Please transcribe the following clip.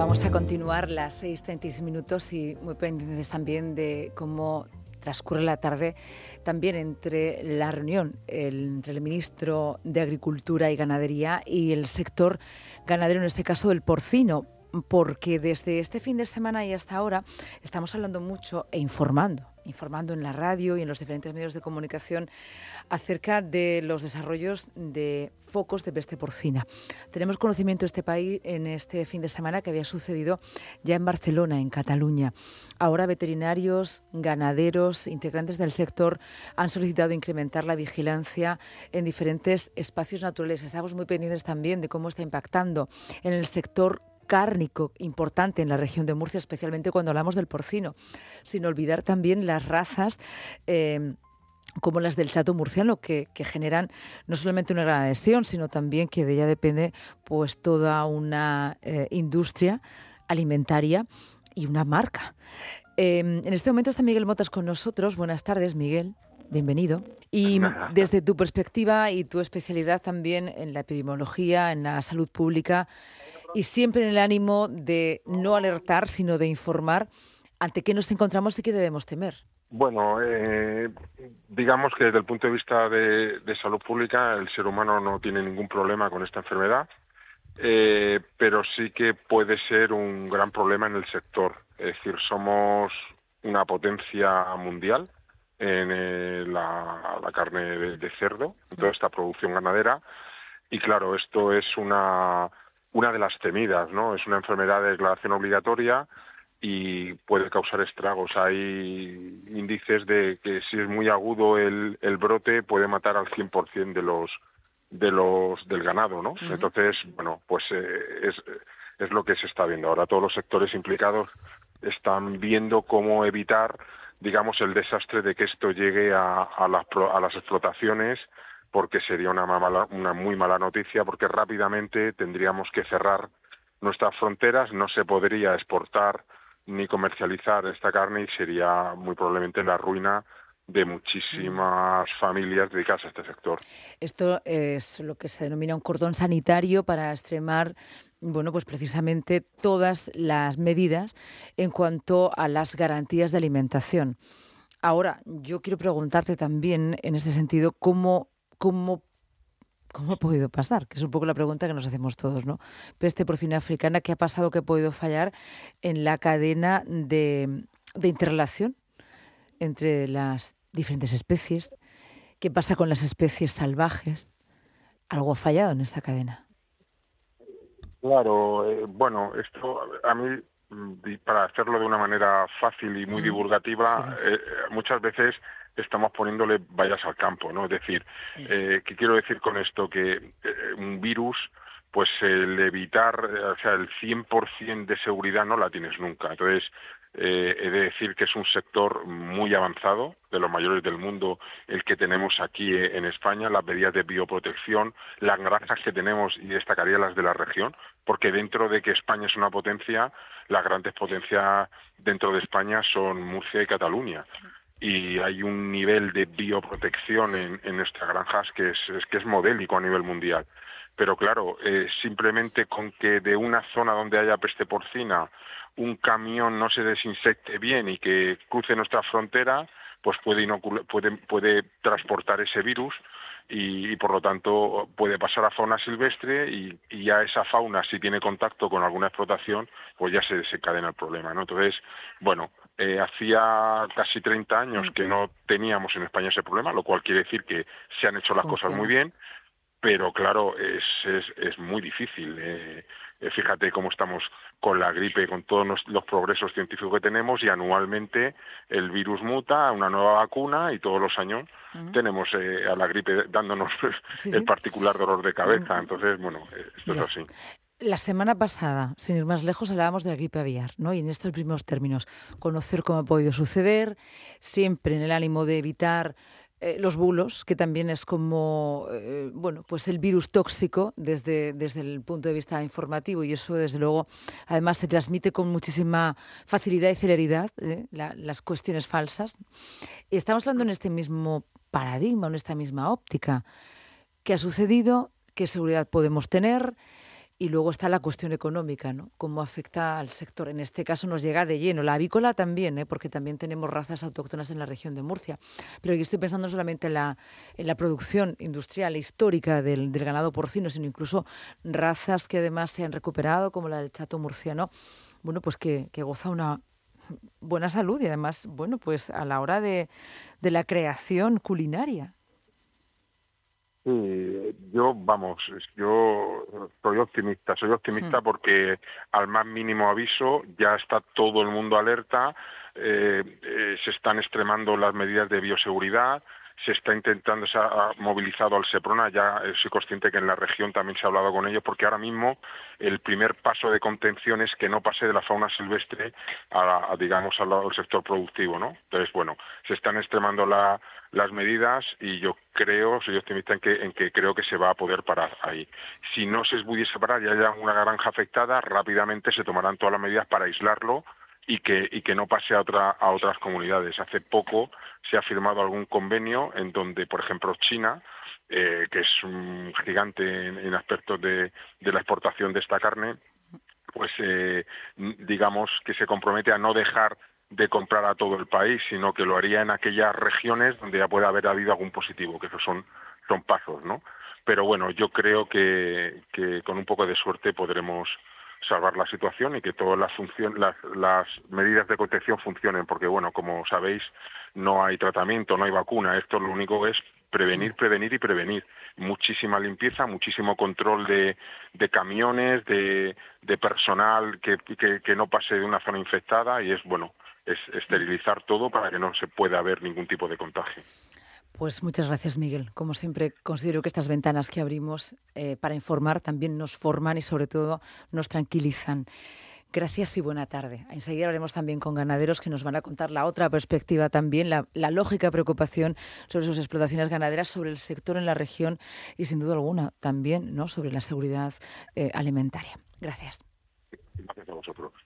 Vamos a continuar las 6:36 minutos y muy pendientes también de cómo transcurre la tarde también entre la reunión entre el ministro de Agricultura y Ganadería y el sector ganadero, en este caso el porcino, porque desde este fin de semana y hasta ahora estamos hablando mucho e informando en la radio y en los diferentes medios de comunicación acerca de los desarrollos de focos de peste porcina. Tenemos conocimiento en este fin de semana que había sucedido ya en Barcelona, en Cataluña. Ahora veterinarios, ganaderos, integrantes del sector han solicitado incrementar la vigilancia en diferentes espacios naturales. Estamos muy pendientes también de cómo está impactando en el sector cárnico importante en la región de Murcia, especialmente cuando hablamos del porcino, sin olvidar también las razas como las del chato murciano, que generan no solamente una gran adhesión, sino también que de ella depende pues toda una industria alimentaria y una marca. En este momento está Miguel Motas con nosotros. Buenas tardes, Miguel. Bienvenido. Y desde tu perspectiva y tu especialidad también en la epidemiología, en la salud pública, y siempre en el ánimo de no alertar, sino de informar, ¿ante qué nos encontramos y qué debemos temer? Bueno, digamos que desde el punto de vista de salud pública, el ser humano no tiene ningún problema con esta enfermedad, pero sí que puede ser un gran problema en el sector. Es decir, somos una potencia mundial en la carne de cerdo, en toda esta producción ganadera, y claro, esto es una de las temidas, ¿no? Es una enfermedad de declaración obligatoria y puede causar estragos. Hay índices de que si es muy agudo el brote puede matar al 100% del ganado, ¿no? Uh-huh. Entonces, bueno, pues es lo que se está viendo. Ahora todos los sectores implicados están viendo cómo evitar, digamos, el desastre de que esto llegue a las explotaciones, porque sería una muy mala noticia, porque rápidamente tendríamos que cerrar nuestras fronteras, no se podría exportar ni comercializar esta carne y sería muy probablemente la ruina de muchísimas familias dedicadas a este sector. Esto es lo que se denomina un cordón sanitario para extremar, bueno, pues precisamente todas las medidas en cuanto a las garantías de alimentación. Ahora, yo quiero preguntarte también en este sentido, ¿cómo ha podido pasar? Que es un poco la pregunta que nos hacemos todos, ¿no? Peste porcina africana, ¿qué ha pasado, qué ha podido fallar en la cadena de interrelación entre las diferentes especies? ¿Qué pasa con las especies salvajes? ¿Algo ha fallado en esta cadena? Claro, bueno, esto a mí, para hacerlo de una manera fácil y muy divulgativa, sí. Muchas veces estamos poniéndole vallas al campo, ¿no? Es decir, ¿qué quiero decir con esto? Que un virus, pues el evitar, o sea, el 100% de seguridad no la tienes nunca. Entonces, he de decir que es un sector muy avanzado, de los mayores del mundo, el que tenemos aquí en España, las medidas de bioprotección, las granjas que tenemos, y destacaría las de la región, porque dentro de que España es una potencia, las grandes potencias dentro de España son Murcia y Cataluña. Y hay un nivel de bioprotección en nuestras granjas que es modélico a nivel mundial. Pero claro, simplemente con que de una zona donde haya peste porcina un camión no se desinsecte bien y que cruce nuestra frontera, pues puede transportar ese virus y por lo tanto puede pasar a fauna silvestre y ya esa fauna, si tiene contacto con alguna explotación, pues ya se desencadena el problema, ¿no? Entonces, bueno, hacía casi 30 años que no teníamos en España ese problema, lo cual quiere decir que se han hecho las cosas muy bien, pero claro, es muy difícil. Fíjate cómo estamos con la gripe, con todos los progresos científicos que tenemos, y anualmente el virus muta a una nueva vacuna y todos los años tenemos a la gripe dándonos el particular dolor de cabeza. Entonces, bueno, esto es así. La semana pasada, sin ir más lejos, hablábamos de la gripe aviar, ¿no? Y en estos mismos términos, conocer cómo ha podido suceder, siempre en el ánimo de evitar los bulos, que también es como, bueno, pues el virus tóxico desde el punto de vista informativo, y eso desde luego además se transmite con muchísima facilidad y celeridad, las cuestiones falsas. Y estamos hablando en este mismo paradigma, en esta misma óptica. ¿Qué ha sucedido? ¿Qué seguridad podemos tener? Y luego está la cuestión económica, ¿no? Cómo afecta al sector. En este caso nos llega de lleno. La avícola también, porque también tenemos razas autóctonas en la región de Murcia. Pero yo estoy pensando no solamente en la producción industrial histórica del ganado porcino, sino incluso razas que además se han recuperado, como la del chato murciano, bueno, pues que goza una buena salud y además, bueno, pues a la hora de la creación culinaria. Sí, yo soy optimista porque al más mínimo aviso ya está todo el mundo alerta, se están extremando las medidas de bioseguridad, se está intentando, se ha movilizado al Seprona, ya soy consciente que en la región también se ha hablado con ellos, porque ahora mismo el primer paso de contención es que no pase de la fauna silvestre digamos, al lado del sector productivo, ¿no? Entonces, bueno, se están extremando las medidas y yo soy optimista en que creo que se va a poder parar ahí. Si no se pudiese parar y haya una granja afectada, rápidamente se tomarán todas las medidas para aislarlo y que no pase a otras comunidades. Hace poco se ha firmado algún convenio en donde, por ejemplo, China, que es un gigante en aspectos de la exportación de esta carne, pues digamos que se compromete a no dejar de comprar a todo el país, sino que lo haría en aquellas regiones donde ya pueda haber habido algún positivo, que esos son pasos, ¿no? Pero bueno, yo creo que con un poco de suerte podremos salvar la situación y que todas las medidas de contención funcionen, porque bueno, como sabéis, no hay tratamiento, no hay vacuna, esto lo único es prevenir, prevenir y prevenir. Muchísima limpieza, muchísimo control de camiones, de personal que no pase de una zona infectada y es esterilizar todo para que no se pueda haber ningún tipo de contagio. Pues muchas gracias, Miguel. Como siempre, considero que estas ventanas que abrimos para informar también nos forman y sobre todo nos tranquilizan. Gracias y buena tarde. Enseguida hablaremos también con ganaderos que nos van a contar la otra perspectiva también, la lógica preocupación sobre sus explotaciones ganaderas, sobre el sector en la región y sin duda alguna también, ¿no?, sobre la seguridad alimentaria. Gracias. Gracias a vosotros.